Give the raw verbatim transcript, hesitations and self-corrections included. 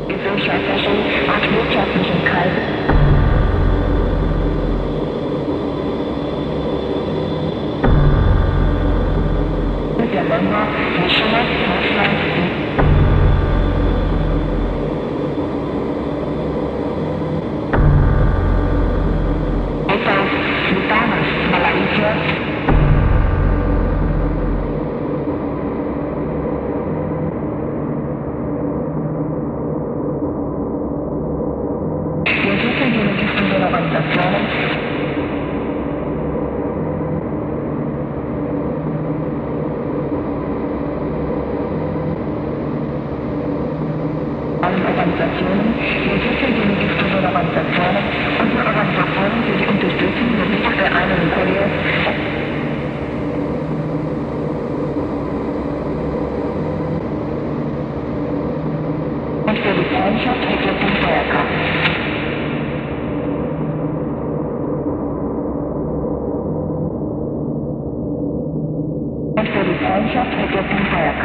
gesellschaftlichen und wirtschaftlichen Kreisen. Der Länder wie China, Russland, etwa Philippines, Malaysia, wir suchen die logistischen Organisationen, Organisationen, wir suchen die logistischen Organisationen und die Organisationen, die die unterstützen, sowie der einen Kurier. Und für die Freundschaft erklärt den Feiertag. Und für die Freundschaft erklärt den Feiertag.